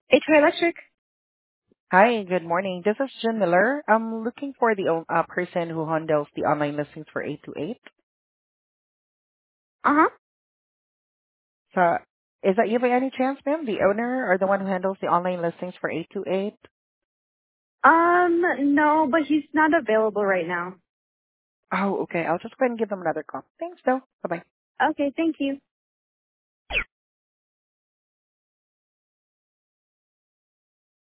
H2 Electric. Hi, good morning. This is Jim Miller. I'm looking for the person who handles the online listings for 828. Uh-huh. So, is that you by any chance, ma'am? The owner or the one who handles the online listings for 828? No, but he's not available right now. Oh, okay. I'll just go ahead and give him another call. Thanks, though. Bye-bye. Okay, thank you.